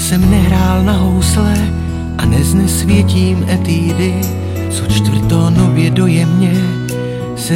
jsem nehrál na housle a neznesvětím etídy, co čtvrtónově dojemně